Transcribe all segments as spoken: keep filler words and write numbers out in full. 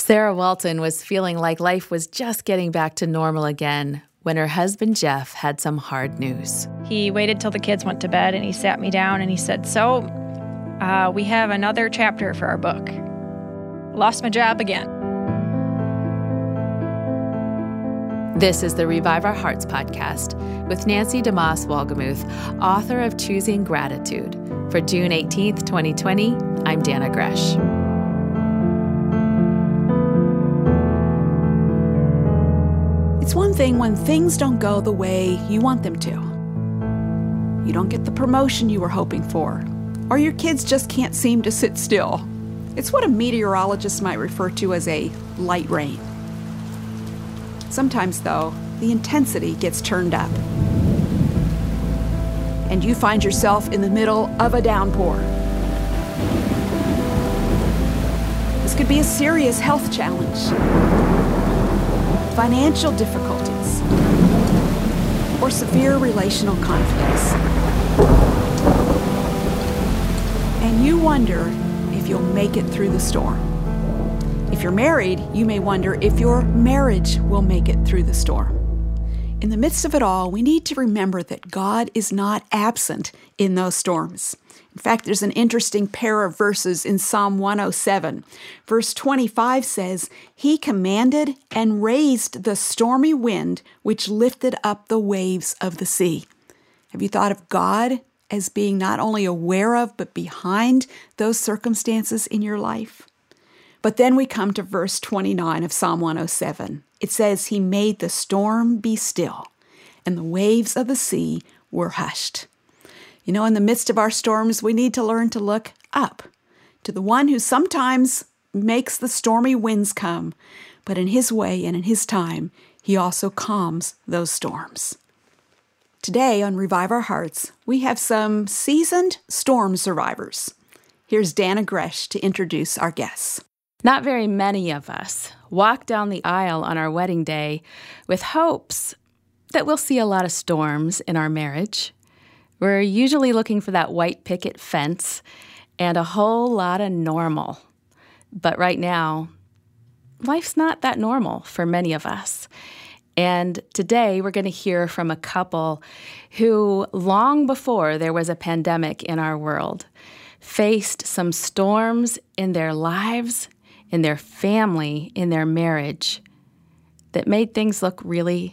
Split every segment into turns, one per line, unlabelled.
Sarah Walton was feeling like life was just getting back to normal again when her husband Jeff had some hard news.
He waited till the kids went to bed and he sat me down and he said, so uh, we have another chapter for our book. Lost my job again.
This is the Revive Our Hearts podcast with Nancy DeMoss Wolgemuth, author of Choosing Gratitude. For June eighteenth, twenty twenty, I'm Dana Gresh.
It's one thing when things don't go the way you want them to. You don't get the promotion you were hoping for, or your kids just can't seem to sit still. It's what a meteorologist might refer to as a light rain. Sometimes, though, the intensity gets turned up, and you find yourself in the middle of a downpour. This could be a serious health challenge, financial difficulties, or severe relational conflicts. And you wonder if you'll make it through the storm. If you're married, you may wonder if your marriage will make it through the storm. In the midst of it all, we need to remember that God is not absent in those storms. In fact, there's an interesting pair of verses in Psalm one oh seven. Verse twenty-five says, "He commanded and raised the stormy wind, which lifted up the waves of the sea." Have you thought of God as being not only aware of, but behind those circumstances in your life? But then we come to verse twenty-nine of Psalm one oh seven. It says, "He made the storm be still, and the waves of the sea were hushed." You know, in the midst of our storms, we need to learn to look up to the one who sometimes makes the stormy winds come, but in his way and in his time, he also calms those storms. Today on Revive Our Hearts, we have some seasoned storm survivors. Here's Dana Gresh to introduce our guests.
Not very many of us walk down the aisle on our wedding day with hopes that we'll see a lot of storms in our marriage. We're usually looking for that white picket fence and a whole lot of normal. But right now, life's not that normal for many of us. And today we're going to hear from a couple who, long before there was a pandemic in our world, faced some storms in their lives, in their family, in their marriage, that made things look really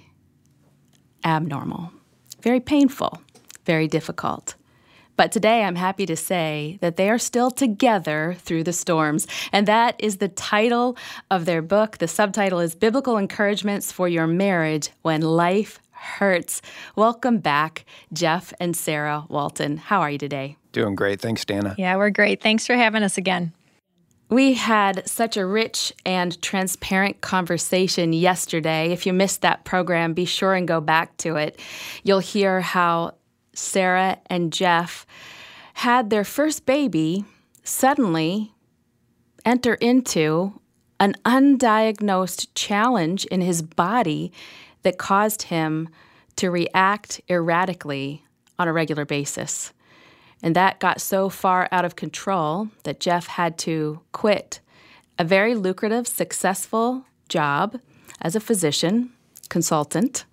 abnormal, very painful, very difficult. But today I'm happy to say that they are still together through the storms. And that is the title of their book. The subtitle is Biblical Encouragements for Your Marriage When Life Hurts. Welcome back, Jeff and Sarah Walton. How are you today?
Doing great. Thanks, Dana.
Yeah, we're great. Thanks for having us again.
We had such a rich and transparent conversation yesterday. If you missed that program, be sure and go back to it. You'll hear how Sarah and Jeff had their first baby suddenly enter into an undiagnosed challenge in his body that caused him to react erratically on a regular basis. And that got so far out of control that Jeff had to quit a very lucrative, successful job as a physician consultant.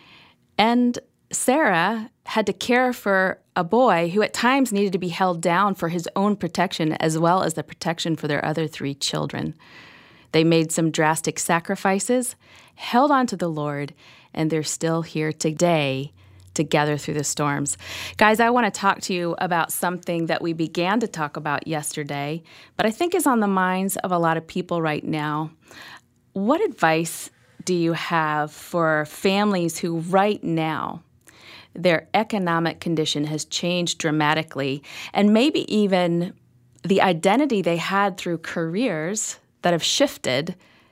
And Sarah had to care for a boy who at times needed to be held down for his own protection as well as the protection for their other three children. They made some drastic sacrifices, held on to the Lord, and they're still here today together through the storms. Guys, I want to talk to you about something that we began to talk about yesterday, but I think is on the minds of a lot of people right now. What advice do you have for families who right now their economic condition has changed dramatically, and maybe even the identity they had through careers that have shifted?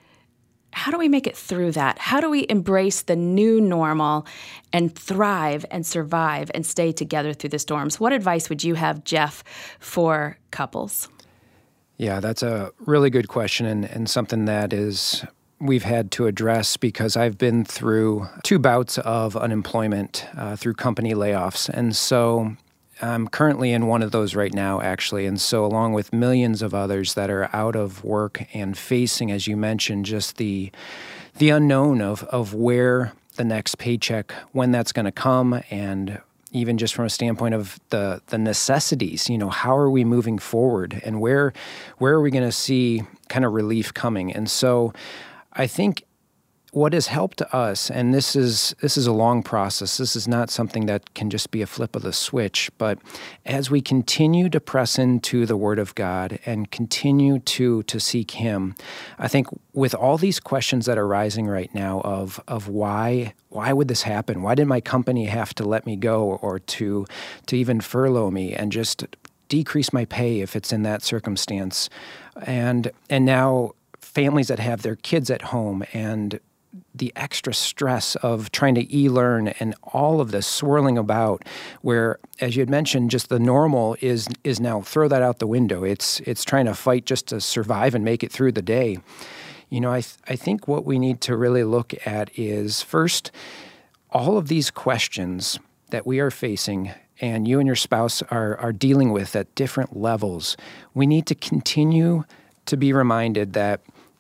How do we make it through that? How do we embrace the new normal and thrive and survive and stay together through the storms? What advice would you have, Jeff, for couples?
Yeah, that's a really good question, and, and something that is we've had to address because I've been through two bouts of unemployment uh, through company layoffs. And so I'm currently in one of those right now, actually. And so along with millions of others that are out of work and facing, as you mentioned, just the the unknown of, of where the next paycheck, when that's going to come, and even just from a standpoint of the the necessities, you know, how are we moving forward, and where where are we going to see kind of relief coming? And so I think what has helped us, and this is this is a long process, this is not something that can just be a flip of the switch, but as we continue to press into the Word of God and continue to to seek Him, I think with all these questions that are rising right now of of why why would this happen? Why did my company have to let me go, or to to even furlough me and just decrease my pay if it's in that circumstance? And and now families that have their kids at home, and the extra stress of trying to e-learn and all of this swirling about, where, as you had mentioned, just the normal is is now throw that out the window. It's it's trying to fight just to survive and make it through the day. You know, I th- I think what we need to really look at is, first, all of these questions that we are facing and you and your spouse are are dealing with at different levels. We need to continue to be reminded that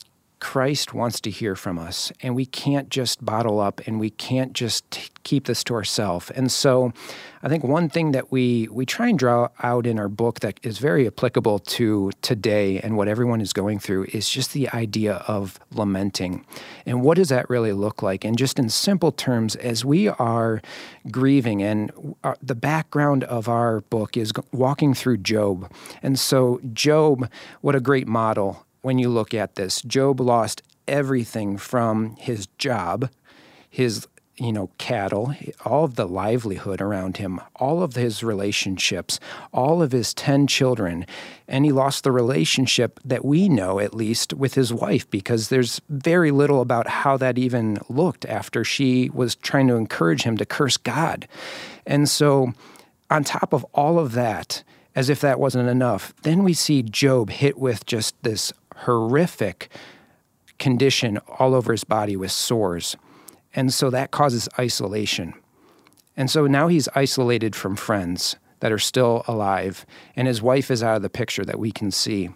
Christ wants to hear from us, and we can't just bottle up, and we can't just t- keep this to ourselves. And so I think one thing that we we try and draw out in our book that is very applicable to today and what everyone is going through is just the idea of lamenting. And what does that really look like? And just in simple terms, as we are grieving, and our, the background of our book is walking through Job. And so Job, what a great model. When you look at this, Job lost everything from his job, his, you know, cattle, all of the livelihood around him, all of his relationships, all of his ten children, and he lost the relationship that we know, at least, with his wife, because there's very little about how that even looked after she was trying to encourage him to curse God. And so on top of all of that, as if that wasn't enough, then we see Job hit with just this horrific condition all over his body with sores. And so that causes isolation. And so now he's isolated from friends that are still alive, and his wife is out of the picture that we can see.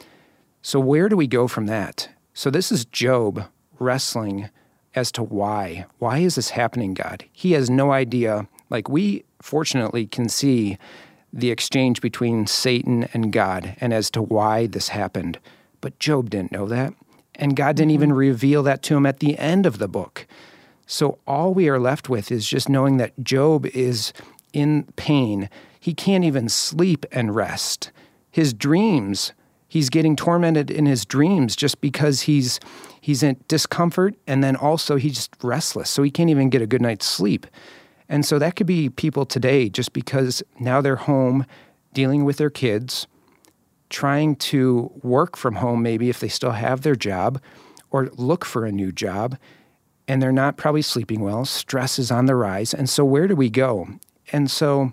So where do we go from that? So this is Job wrestling as to why. Why is this happening, God? He has no idea. Like, we fortunately can see the exchange between Satan and God and as to why this happened. But Job didn't know that. And God didn't even reveal that to him at the end of the book. So all we are left with is just knowing that Job is in pain. He can't even sleep and rest. His dreams, he's getting tormented in his dreams just because he's he's in discomfort, and then also he's just restless. So he can't even get a good night's sleep. And so that could be people today, just because now they're home dealing with their kids, trying to work from home maybe if they still have their job, or look for a new job, and they're not probably sleeping well. Stress is on the rise. And so where do we go? And so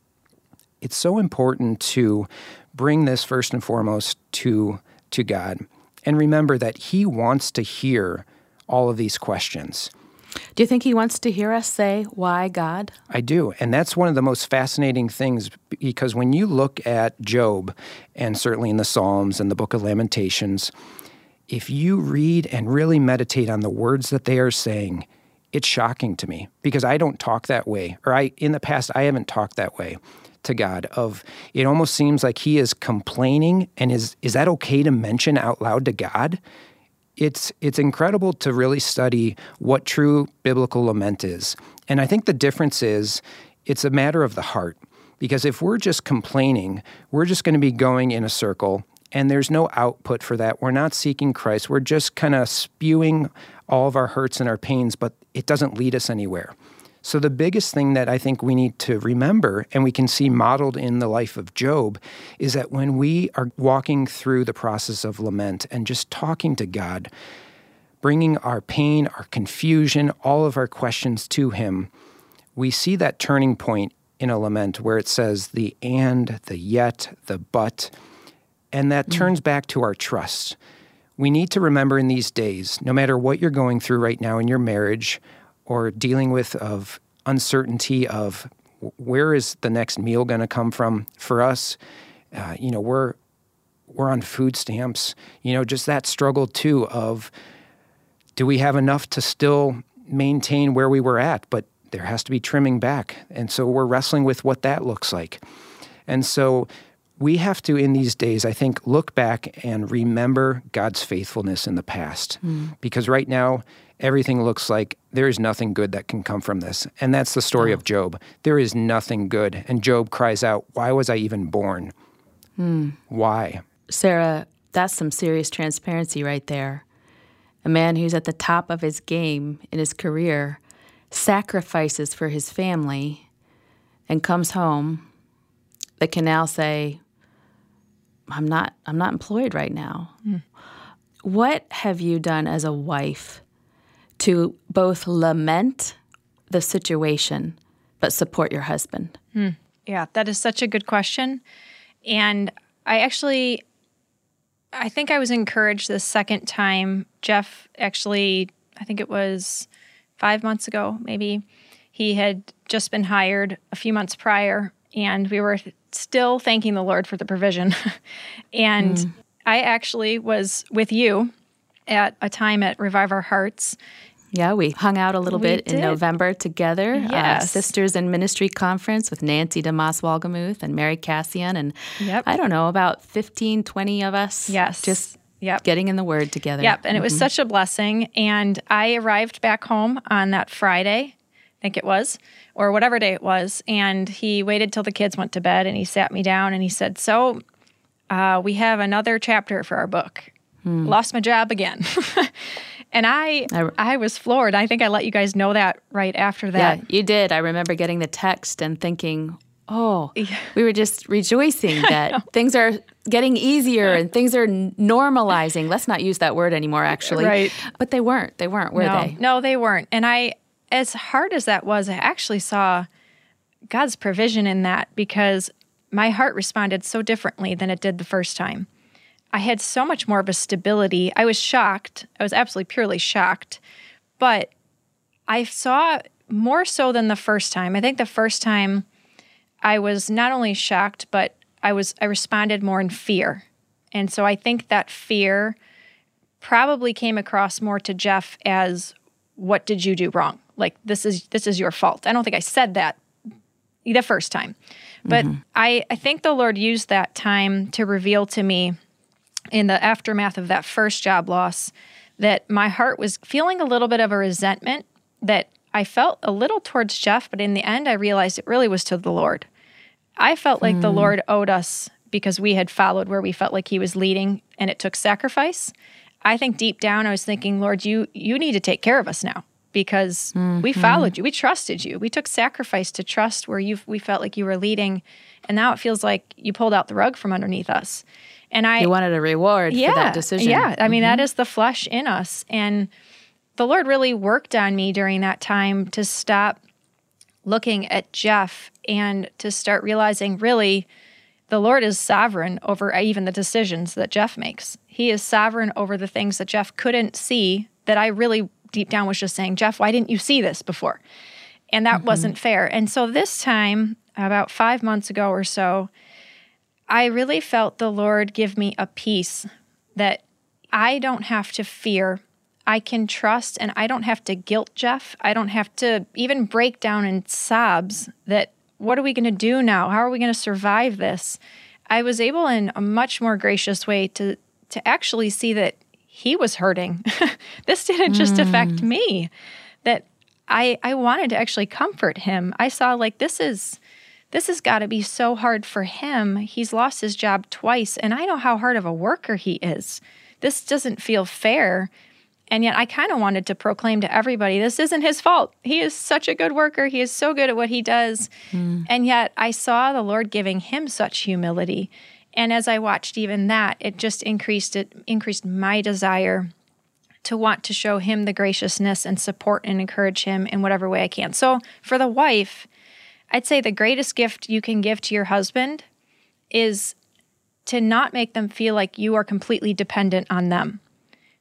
it's so important to bring this first and foremost to, to God, and remember that He wants to hear all of these questions.
Do you think He wants to hear us say, why God?
I do. And that's one of the most fascinating things, because when you look at Job, and certainly in the Psalms and the book of Lamentations, if you read and really meditate on the words that they are saying, it's shocking to me, because I don't talk that way. Or I, in the past, I haven't talked that way to God. Of it almost seems like He is complaining, and is is that okay to mention out loud to God? It's it's incredible to really study what true biblical lament is. And I think the difference is it's a matter of the heart. Because if we're just complaining, we're just going to be going in a circle, and there's no output for that. We're not seeking Christ. We're just kind of spewing all of our hurts and our pains, but it doesn't lead us anywhere. So the biggest thing that I think we need to remember, and we can see modeled in the life of Job, is that when we are walking through the process of lament and just talking to God, bringing our pain, our confusion, all of our questions to Him, we see that turning point in a lament where it says the and, the yet, the but, and that mm. turns back to our trust. We need to remember in these days, no matter what you're going through right now in your marriage, or dealing with of uncertainty of where is the next meal going to come from? For us, uh, you know, we're we're on food stamps. You know, just that struggle too of, do we have enough to still maintain where we were at? But there has to be trimming back. And so we're wrestling with what that looks like. And so we have to, in these days, I think, look back and remember God's faithfulness in the past. Mm. Because right now, everything looks like there is nothing good that can come from this. And that's the story oh. of Job. There is nothing good. And Job cries out, why was I even born? Mm. Why?
Sarah, that's some serious transparency right there. A man who's at the top of his game in his career sacrifices for his family and comes home that can now say, I'm not I'm not employed right now. Mm. What have you done as a wife to both lament the situation but support your husband?
Mm. Yeah, that is such a good question. And I actually, I think I was encouraged the second time. Jeff actually, I think it was five months ago, maybe, he had just been hired a few months prior, and we were still thanking the Lord for the provision. and mm. I actually was with you at a time at Revive Our Hearts.
Yeah, we hung out a little
we
bit
did.
in November together.
Yes.
Uh, Sisters in Ministry Conference with Nancy DeMoss Walgemuth and Mary Cassian. And
yep.
I don't know, about fifteen, twenty of us.
Yes.
Just
Yep.
getting in the Word together.
Yep, and mm-hmm. it was such a blessing. And I arrived back home on that Friday, I think it was, or whatever day it was, and he waited till the kids went to bed, and he sat me down, and he said, so uh, we have another chapter for our book. Hmm. Lost my job again. And I, I I was floored. I think I let you guys know that right after that.
Yeah, you did. I remember getting the text and thinking, oh, we were just rejoicing that things are getting easier and things are normalizing. Let's not use that word anymore, actually.
Right.
But they weren't. They weren't, were
no,
they?
No, they weren't. And I, as hard as that was, I actually saw God's provision in that, because my heart responded so differently than it did the first time. I had so much more of a stability. I was shocked. I was absolutely purely shocked. But I saw more so than the first time. I think the first time I was not only shocked, but I was I responded more in fear. And so I think that fear probably came across more to Jeff as, what did you do wrong? Like, this is this is your fault. I don't think I said that the first time. But mm-hmm. I, I think the Lord used that time to reveal to me, in the aftermath of that first job loss, that my heart was feeling a little bit of a resentment that I felt a little towards Jeff, but in the end, I realized it really was to the Lord. I felt like mm. the Lord owed us because we had followed where we felt like he was leading, and it took sacrifice. I think deep down, I was thinking, Lord, you you need to take care of us now, because mm-hmm. we followed you. We trusted you. We took sacrifice to trust where you we felt like you were leading, and now it feels like you pulled out the rug from underneath us. And I
You wanted a reward
yeah,
for that decision.
Yeah, I mean,
mm-hmm.
that is the flesh in us. And the Lord really worked on me during that time to stop looking at Jeff and to start realizing, really, the Lord is sovereign over even the decisions that Jeff makes. He is sovereign over the things that Jeff couldn't see, that I really deep down was just saying, Jeff, why didn't you see this before? And that mm-hmm. wasn't fair. And so this time, about five months ago or so, I really felt the Lord give me a peace that I don't have to fear. I can trust, and I don't have to guilt Jeff. I don't have to even break down in sobs that, what are we going to do now? How are we going to survive this? I was able in a much more gracious way to to actually see that he was hurting. This didn't just mm. affect me, that I I wanted to actually comfort him. I saw, like, this is this has got to be so hard for him. He's lost his job twice, and I know how hard of a worker he is. This doesn't feel fair. And yet I kind of wanted to proclaim to everybody, this isn't his fault. He is such a good worker. He is so good at what he does. Mm. And yet I saw the Lord giving him such humility. And as I watched even that, it just increased it increased my desire to want to show him the graciousness and support and encourage him in whatever way I can. So for the wife, I'd say the greatest gift you can give to your husband is to not make them feel like you are completely dependent on them.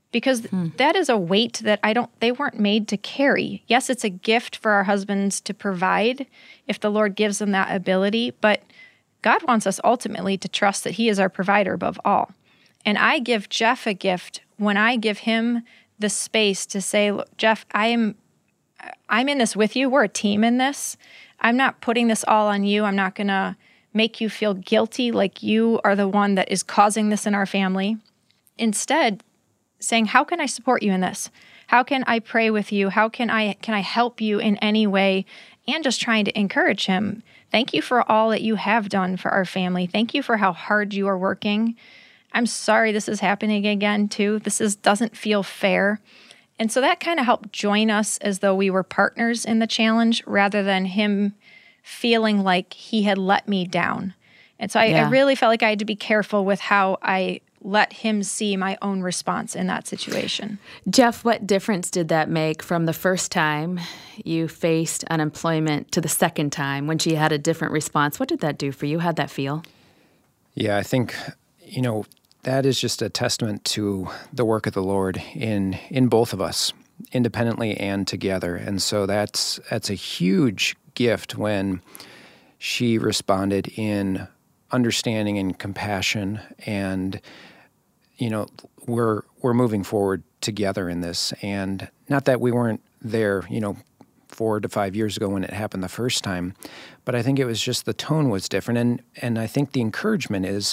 because mm. that is a weight that I don't, they weren't made to carry. Yes, it's a gift for our husbands to provide if the Lord gives them that ability, but God wants us ultimately to trust that he is our provider above all. And I give Jeff a gift when I give him the space to say, look, Jeff, I am, I'm in this with you. We're a team in this. I'm not putting this all on you. I'm not going to make you feel guilty like you are the one that is causing this in our family. Instead, saying, how can I support you in this? How can I pray with you? How can I can I help you in any way? And just trying to encourage him. Thank you for all that you have done for our family. Thank you for how hard you are working. I'm sorry this is happening again, too. This is doesn't feel fair. And so that kind of helped join us as though we were partners in the challenge rather than him feeling like he had let me down. And so I, yeah. I really felt like I had to be careful with how I let him see my own response in that situation.
Jeff, what difference did that make from the first time you faced unemployment to the second time when she had a different response? What did that do for you? How'd that feel?
Yeah, I think, you know, that is just a testament to the work of the Lord in in both of us, independently and together. And so that's that's a huge gift when she responded in understanding and compassion, and you know, we're we're moving forward together in this. And not that we weren't there, you know, four to five years ago when it happened the first time, but I think it was just the tone was different. And and I think the encouragement is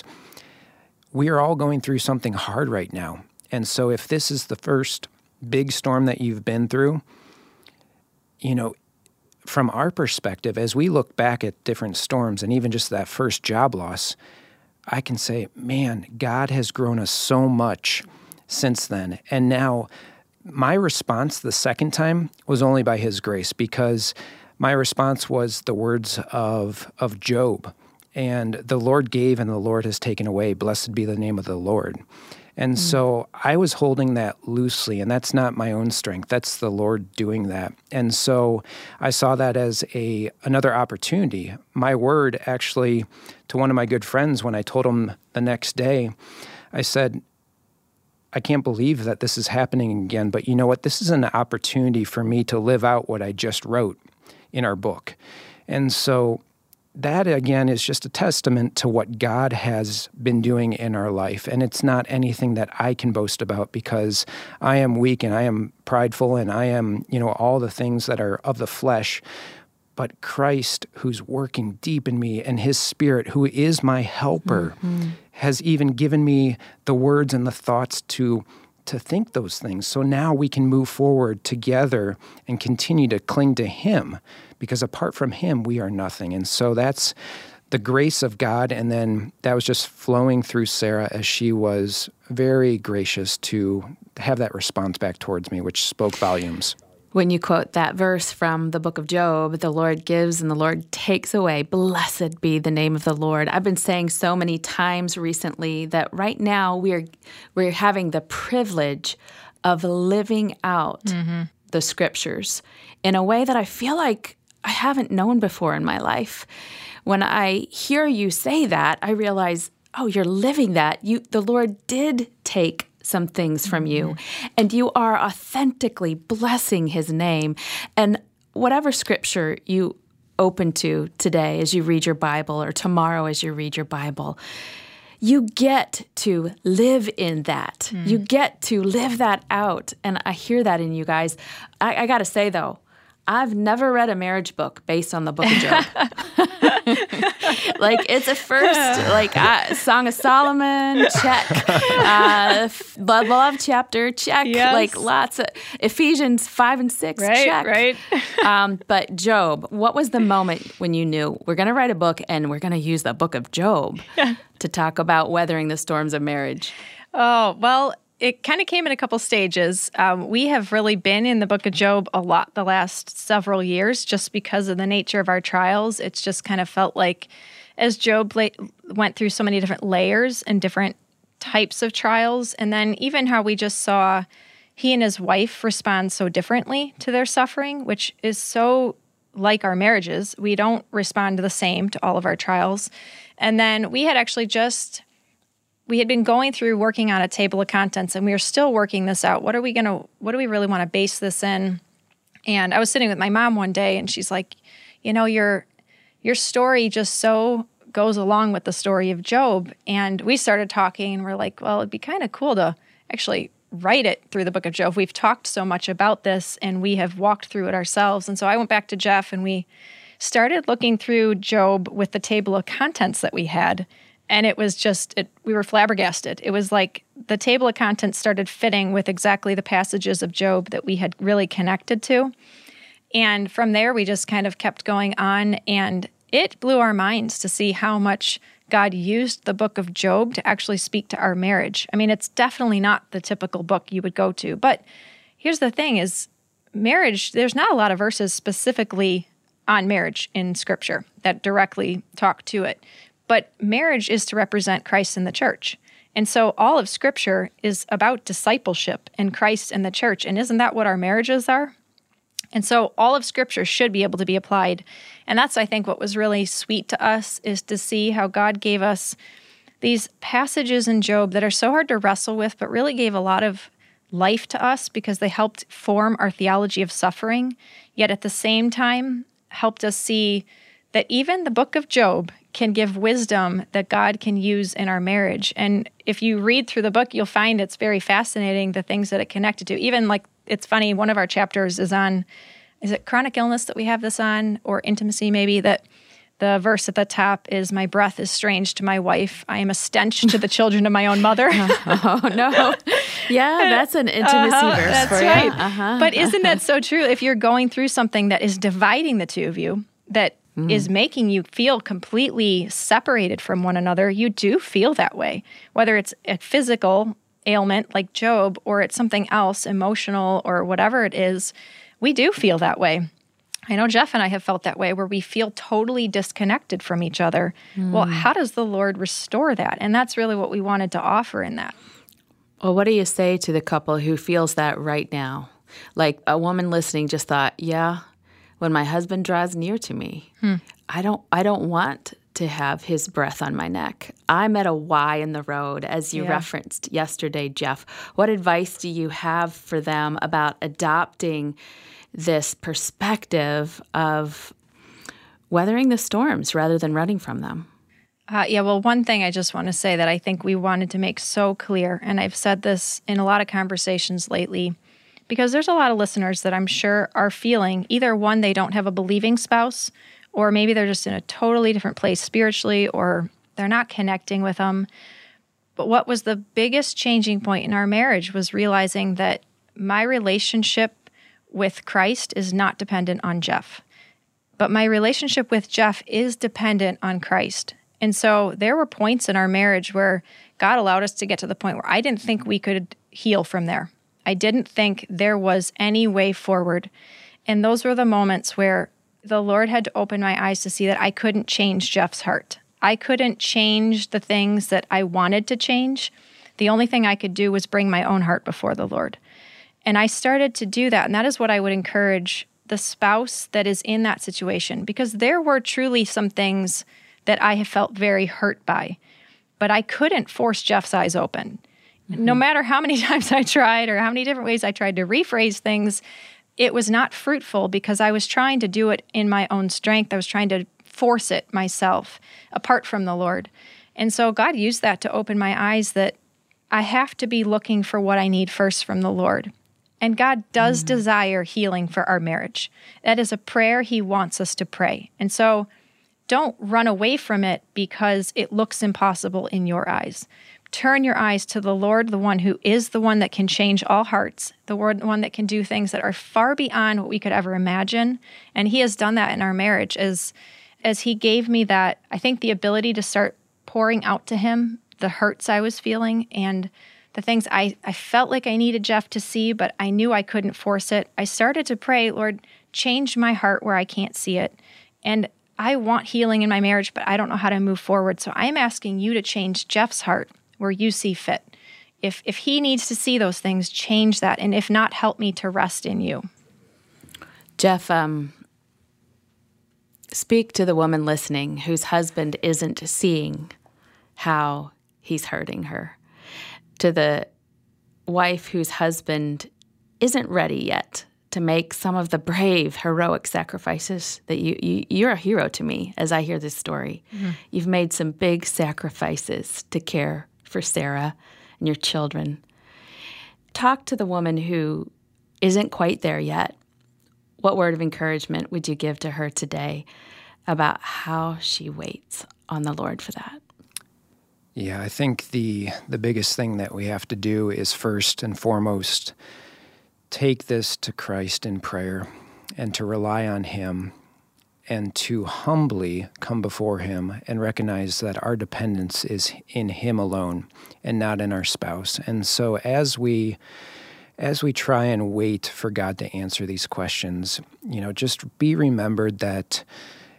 we are all going through something hard right now. And so if this is the first big storm that you've been through, you know, from our perspective, as we look back at different storms and even just that first job loss, I can say, man, God has grown us so much since then. And now my response the second time was only by his grace, because my response was the words of of Job. And the Lord gave and the Lord has taken away. Blessed be the name of the Lord. And mm. so I was holding that loosely, and that's not my own strength. That's the Lord doing that. And so I saw that as a another opportunity. My word, actually, to one of my good friends, when I told him the next day, I said, I can't believe that this is happening again, but you know what? This is an opportunity for me to live out what I just wrote in our book. And so that, again, is just a testament to what God has been doing in our life. And it's not anything that I can boast about, because I am weak and I am prideful and I am, you know, all the things that are of the flesh. But Christ, who's working deep in me, and his Spirit, who is my helper, mm-hmm. has even given me the words and the thoughts to to think those things. So now we can move forward together and continue to cling to him, because apart from him, we are nothing. And so that's the grace of God. And then that was just flowing through Sarah as she was very gracious to have that response back towards me, which spoke volumes.
When you quote that verse from the book of Job, the Lord gives and the Lord takes away. Blessed be the name of the Lord. I've been saying so many times recently that right now we're we're having the privilege of living out mm-hmm. the scriptures in a way that I feel like I haven't known before in my life. When I hear you say that, I realize, oh, you're living that. You, the Lord did take some things from you, mm-hmm. and you are authentically blessing his name. And whatever scripture you open to today as you read your Bible, or tomorrow as you read your Bible, you get to live in that. Mm. You get to live that out. And I hear that in you guys. I, I got to say, though, I've never read a marriage book based on the book of Job. Like, it's a first, like, uh, Song of Solomon, check. Uh, love, love chapter, check.
Yes.
Like, lots of, Ephesians five and six,
right,
check.
Right,
um, But Job, what was the moment when you knew, we're going to write a book and we're going to use the book of Job to talk about weathering the storms of marriage?
Oh, well, it kind of came in a couple stages. Um, we have really been in the book of Job a lot the last several years just because of the nature of our trials. It's just kind of felt like as Job la- went through so many different layers and different types of trials, and then even how we just saw he and his wife respond so differently to their suffering, which is so like our marriages. We don't respond the same to all of our trials. And then we had actually just we had been going through working on a table of contents, and we were still working this out. What are we going to, what do we really want to base this in? And I was sitting with my mom one day, and she's like, you know, your your story just so goes along with the story of Job. And we started talking, and we're like, well, it'd be kind of cool to actually write it through the book of Job. We've talked so much about this, and we have walked through it ourselves. And so I went back to Jeff, and we started looking through Job with the table of contents that we had. And it was just, it, we were flabbergasted. It was like the table of contents started fitting with exactly the passages of Job that we had really connected to. And from there, we just kind of kept going on, and it blew our minds to see how much God used the book of Job to actually speak to our marriage. I mean, it's definitely not the typical book you would go to. But here's the thing is, marriage, there's not a lot of verses specifically on marriage in Scripture that directly talk to it. But marriage is to represent Christ and the church. And so all of Scripture is about discipleship and Christ and the church. And isn't that what our marriages are? And so all of Scripture should be able to be applied. And that's, I think, what was really sweet to us, is to see how God gave us these passages in Job that are so hard to wrestle with, but really gave a lot of life to us because they helped form our theology of suffering, yet at the same time helped us see that even the book of Job can give wisdom that God can use in our marriage. And if you read through the book, you'll find it's very fascinating, the things that it connected to. Even like, it's funny, one of our chapters is on, is it chronic illness that we have this on, or intimacy maybe, that the verse at the top is, my breath is strange to my wife. I am a stench to the children of my own mother.
Oh, no. Yeah, that's an intimacy
uh-huh,
verse
that's
for you.
right.
Uh-huh.
But isn't that so true? If you're going through something that is dividing the two of you, that Mm. is making you feel completely separated from one another, you do feel that way. Whether it's a physical ailment like Job, or it's something else, emotional, or whatever it is, we do feel that way. I know Jeff and I have felt that way, where we feel totally disconnected from each other. Mm. Well, how does the Lord restore that? And that's really what we wanted to offer in that.
Well, what do you say to the couple who feels that right now? Like a woman listening just thought, yeah, when my husband draws near to me, hmm. I don't I don't want to have his breath on my neck. I'm at a Y in the road, as you yeah. referenced yesterday, Jeff. What advice do you have for them about adopting this perspective of weathering the storms rather than running from them?
Uh, yeah, well, one thing I just want to say that I think we wanted to make so clear, and I've said this in a lot of conversations lately, because there's a lot of listeners that I'm sure are feeling either, one, they don't have a believing spouse, or maybe they're just in a totally different place spiritually, or they're not connecting with them. But what was the biggest changing point in our marriage was realizing that my relationship with Christ is not dependent on Jeff. But my relationship with Jeff is dependent on Christ. And so there were points in our marriage where God allowed us to get to the point where I didn't think we could heal from there. I didn't think there was any way forward. And those were the moments where the Lord had to open my eyes to see that I couldn't change Jeff's heart. I couldn't change the things that I wanted to change. The only thing I could do was bring my own heart before the Lord. And I started to do that. And that is what I would encourage the spouse that is in that situation, because there were truly some things that I have felt very hurt by, but I couldn't force Jeff's eyes open. Mm-hmm. No matter how many times I tried or how many different ways I tried to rephrase things, it was not fruitful because I was trying to do it in my own strength. I was trying to force it myself apart from the Lord. And so God used that to open my eyes that I have to be looking for what I need first from the Lord. And God does mm-hmm. desire healing for our marriage. That is a prayer He wants us to pray. And so don't run away from it because it looks impossible in your eyes. Turn your eyes to the Lord, the one who is the one that can change all hearts, the one that can do things that are far beyond what we could ever imagine. And He has done that in our marriage as, as He gave me that, I think, the ability to start pouring out to Him the hurts I was feeling and the things I, I felt like I needed Jeff to see, but I knew I couldn't force it. I started to pray, Lord, change my heart where I can't see it. And I want healing in my marriage, but I don't know how to move forward. So I'm asking you to change Jeff's heart where you see fit. If if he needs to see those things, change that. And if not, help me to rest in you.
Jeff, um, speak to the woman listening whose husband isn't seeing how he's hurting her. To the wife whose husband isn't ready yet to make some of the brave, heroic sacrifices that you, you you're a hero to me as I hear this story. Mm-hmm. You've made some big sacrifices to care for Sarah and your children. Talk to the woman who isn't quite there yet. What word of encouragement would you give to her today about how she waits on the Lord for that?
Yeah, I think the the biggest thing that we have to do is first and foremost take this to Christ in prayer and to rely on Him and to humbly come before Him and recognize that our dependence is in Him alone and not in our spouse. And so as we as we try and wait for God to answer these questions, you know, just be remembered that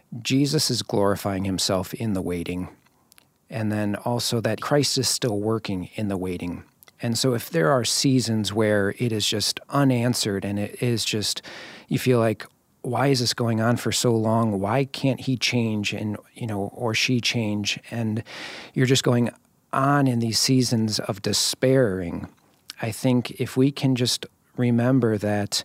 Jesus is glorifying Himself in the waiting. And then also that Christ is still working in the waiting. And so if there are seasons where it is just unanswered and it is just, you feel like, why is this going on for so long? Why can't he change and, you know, or she change? And you're just going on in these seasons of despairing. I think if we can just remember that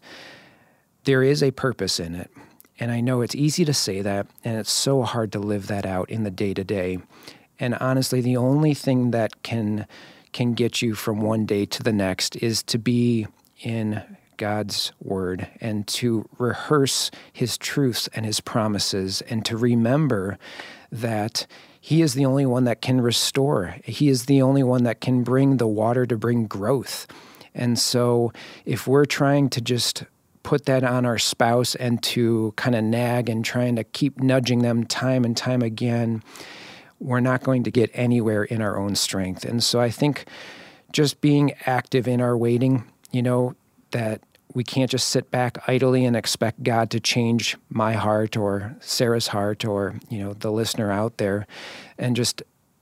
there is a purpose in it. And I know it's easy to say that, and it's so hard to live that out in the day-to-day. And honestly, the only thing that can can get you from one day to the next is to be in God's Word and to rehearse His truths and His promises and to remember that He is the only one that can restore. He is the only one that can bring the water to bring growth. And so if we're trying to just put that on our spouse and to kind of nag and trying to keep nudging them time and time again, we're not going to get anywhere in our own strength. And so I think just being active in our waiting, you know, that we can't just sit back idly and expect God to change my heart or Sarah's heart or, you know, the listener out there and just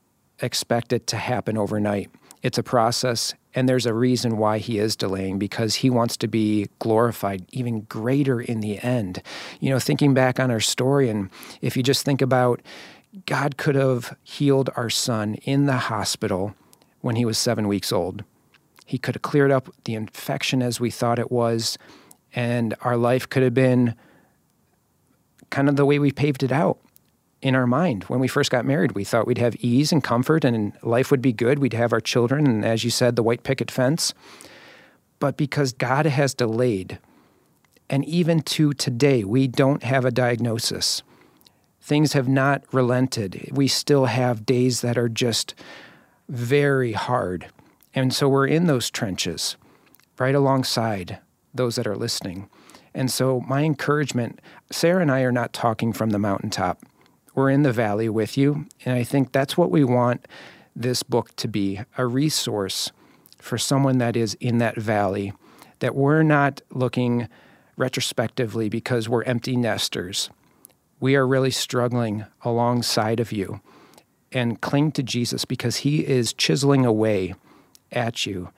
expect it to happen overnight. It's a process, and there's a reason why He is delaying, because He wants to be glorified even greater in the end. You know, thinking back on our story, and if you just think about God could have healed our son in the hospital when he was seven weeks old. He could have cleared up the infection as we thought it was, and our life could have been kind of the way we paved it out in our mind. When we first got married, we thought we'd have ease and comfort and life would be good. We'd have our children, and as you said, the white picket fence. But because God has delayed, and even to today, we don't have a diagnosis. Things have not relented. We still have days that are just very hard. And so we're in those trenches right alongside those that are listening. And so my encouragement, Sarah and I are not talking from the mountaintop. We're in the valley with you. And I think that's what we want this book to be, a resource for someone that is in that valley, that we're not looking retrospectively because we're empty nesters. We are really struggling alongside of you, and cling to Jesus because He is chiseling away at you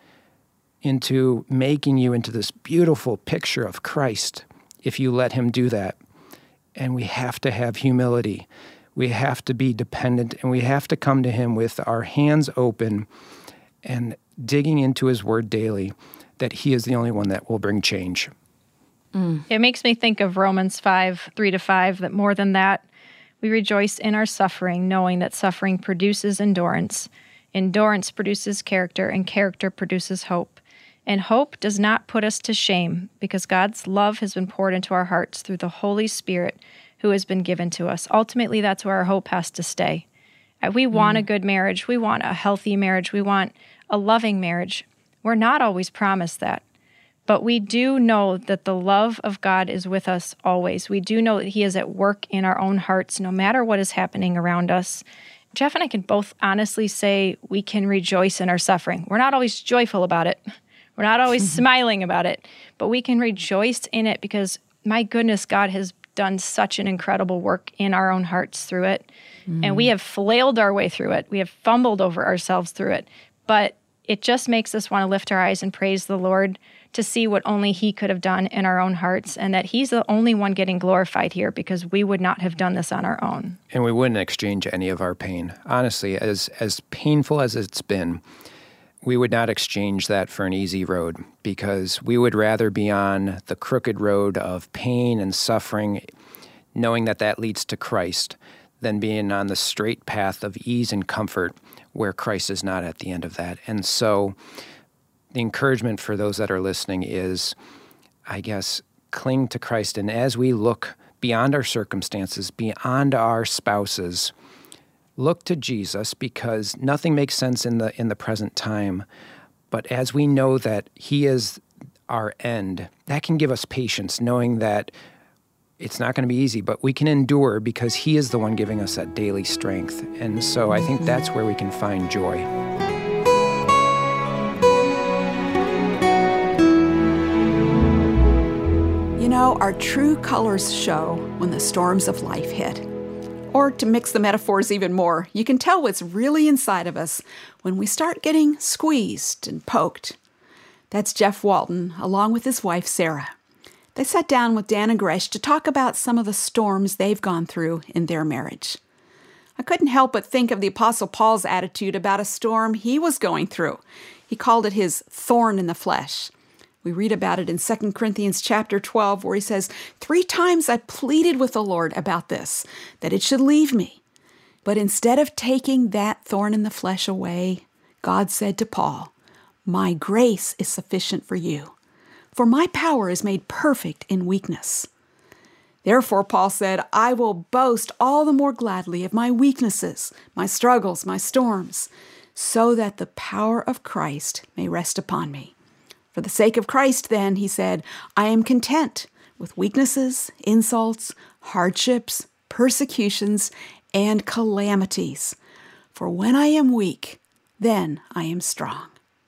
into making you into this beautiful picture of Christ if you let Him do that. And we have to have humility. We have to be dependent, and we have to come to Him with our hands open and digging into His Word daily, that He is the only one that will bring change.
Mm. It makes me think of Romans five, three to five, that more than that, we rejoice in our suffering, knowing that suffering produces endurance. Endurance produces character, and character produces hope. And hope does not put us to shame, because God's love has been poured into our hearts through the Holy Spirit who has been given to us. Ultimately, that's where our hope has to stay. We want mm. a good marriage. We want a healthy marriage. We want a loving marriage. We're not always promised that. But we do know that the love of God is with us always. We do know that He is at work in our own hearts, no matter what is happening around us. Jeff and I can both honestly say we can rejoice in our suffering. We're not always joyful about it. We're not always smiling about it. But we can rejoice in it because, my goodness, God has done such an incredible work in our own hearts through it. Mm. And we have flailed our way through it. We have fumbled over ourselves through it. But it just makes us want to lift our eyes and praise the Lord, to see what only he could have done in our own hearts, and that he's the only one getting glorified here, because we would not have done this on our own.
And we wouldn't exchange any of our pain. Honestly, as as painful as it's been, we would not exchange that for an easy road, because we would rather be on the crooked road of pain and suffering, knowing that that leads to Christ, than being on the straight path of ease and comfort where Christ is not at the end of that. And so the encouragement for those that are listening is, I guess, cling to Christ. And as we look beyond our circumstances, beyond our spouses, look to Jesus, because nothing makes sense in the in the present time. But as we know that he is our end, that can give us patience, knowing that it's not going to be easy, but we can endure because he is the one giving us that daily strength. And so I think that's where we can find joy.
You know, our true colors show when the storms of life hit. Or to mix the metaphors even more, you can tell what's really inside of us when we start getting squeezed and poked. That's Jeff Walton, along with his wife, Sarah. They sat down with Dan and Gresh to talk about some of the storms they've gone through in their marriage. I couldn't help but think of the Apostle Paul's attitude about a storm he was going through. He called it his thorn in the flesh. We read about it in Second Corinthians chapter twelve, where he says, "Three times I pleaded with the Lord about this, that it should leave me. But instead of taking that thorn in the flesh away, God said to Paul, 'My grace is sufficient for you, for my power is made perfect in weakness.' Therefore, Paul said, 'I will boast all the more gladly of my weaknesses, my struggles, my storms, so that the power of Christ may rest upon me. For the sake of Christ, then,' he said, 'I am content with weaknesses, insults, hardships, persecutions, and calamities. For when I am weak, then I am strong.'"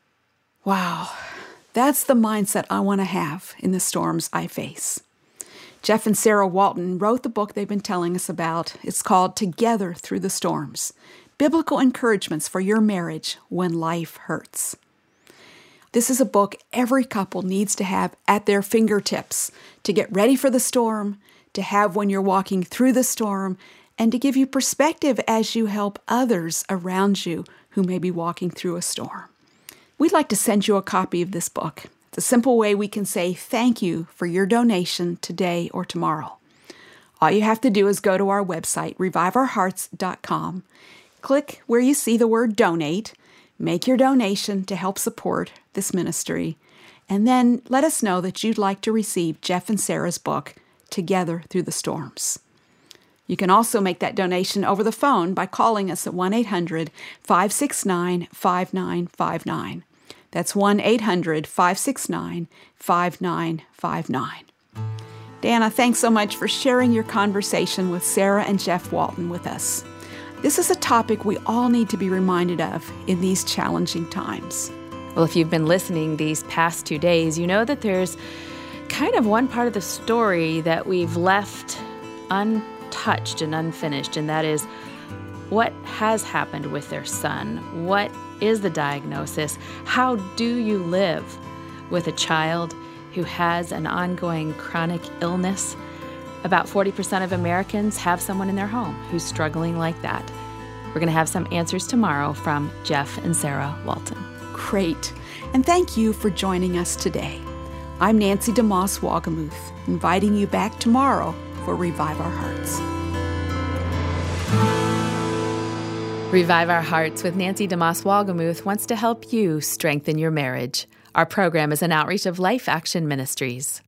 Wow, that's the mindset I want to have in the storms I face. Jeff and Sarah Walton wrote the book they've been telling us about. It's called Together Through the Storms, Biblical Encouragements for Your Marriage When Life Hurts. This is a book every couple needs to have at their fingertips to get ready for the storm, to have when you're walking through the storm, and to give you perspective as you help others around you who may be walking through a storm. We'd like to send you a copy of this book. It's a simple way we can say thank you for your donation today or tomorrow. All you have to do is go to our website, revive our hearts dot com, click where you see the word donate, make your donation to help support this ministry, and then let us know that you'd like to receive Jeff and Sarah's book, Together Through the Storms. You can also make that donation over the phone by calling us at one eight hundred, five six nine, five nine five nine. That's one eight hundred, five six nine, five nine five nine. Dana, thanks so much for sharing your conversation with Sarah and Jeff Walton with us. This is a topic we all need to be reminded of in these challenging times.
Well, if you've been listening these past two days, you know that there's kind of one part of the story that we've left untouched and unfinished, and that is what has happened with their son. What is the diagnosis? How do you live with a child who has an ongoing chronic illness? About forty percent of Americans have someone in their home who's struggling like that. We're going to have some answers tomorrow from Jeff and Sarah Walton.
Great. And thank you for joining us today. I'm Nancy DeMoss Wolgemuth, inviting you back tomorrow for Revive Our Hearts.
Revive Our Hearts with Nancy DeMoss Wolgemuth wants to help you strengthen your marriage. Our program is an outreach of Life Action Ministries.